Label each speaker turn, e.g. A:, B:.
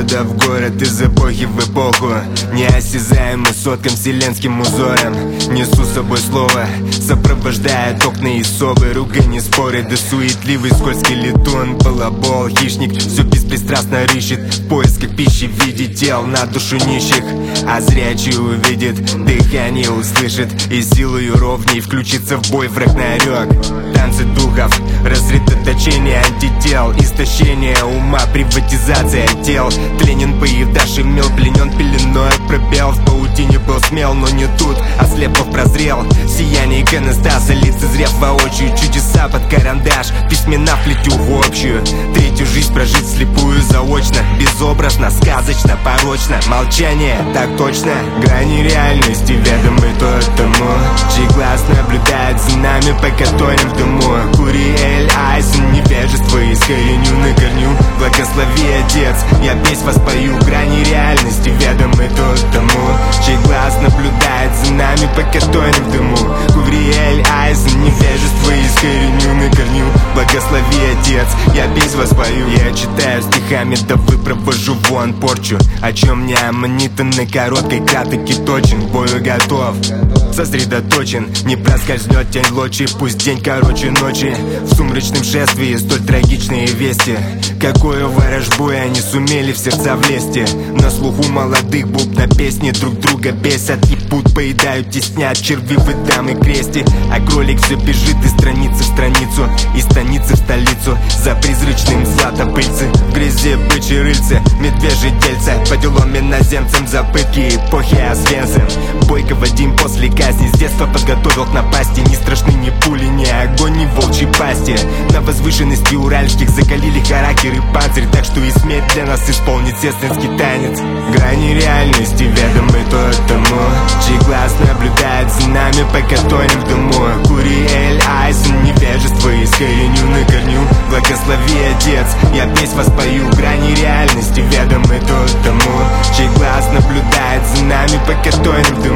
A: города в город, из эпохи в эпоху. Неосязаемый сотком вселенским узором. Несу с собой слово, сопровождает окна и совы. Ругань и споры, да суетливый скользкий летун. Балабол, хищник, все беспристрастно рыщет в поисках пищи в виде тел на душу нищих. А зрячий увидит, дыхание услышит, и силою ровней включится в бой в рагнарёк. Танцы духов, рассредоточение антител, истощение ума, приватизация тел. Тленен поедавший мел, пленен пеленой пробел. В паутине был смел, но не тут, ослепов прозрел. Сияние иконостаса, лицезрев воочию чудеса под карандаш. Письмена вплетю в общую, третью жизнь прожить слепую заочно. Безобразно, сказочно, порочно, молчание, так точно. Грани реальности ведомы только тому, чей глаз наблюдает за нами, пока тонем в дыму. Куриэль Айсен, невежество искореню на корню. Благослови, Отец, я песнь воспою. Грани реальности ведомы только тому, чей глаз наблюдает за нами, пока тонем в дыму. Куриэль Айсен, невежество искореню на корню. Благослови, Отец, я песнь воспою. Я читаю стихами, да вы провожу вон порчу. О чем не аммонита на короткой, краток и точен. К бою готов, сосредоточен, не проскользнет тень лочи. Пусть день короче ночи, в сумрачном шествии столь трагичные вести. Какую ворожбу они сумели в сердца влезть. На слуху молодых бубна песни друг друга бесят. Ебут, поедают, теснят черви в дамы кресте. А кролик все бежит из страницы в страницу, из станицы в столицу, за призрачным златопыльцы. В грязи бычьи рыльцы, медвежьи дельца, по делам иноземцам за пытки эпохи Освенцим. Бойко Вадим после казни с детства подготовил к напасти. Не страшны ни пули, ни огонь, ни волчьи пасти. На возвышенности уральских закалили характер и панцирь, так что и смерть для нас исполнит сестринский танец. Грани реальности ведомы только тому, чей глаз наблюдает за нами, пока тонем в дыму. Куриэль Айсен, невежество искореню на корню. Благослови, Отец, я песнь воспою. Грани реальности ведомы только тому, чей глаз наблюдает за нами, пока тонем в дыму.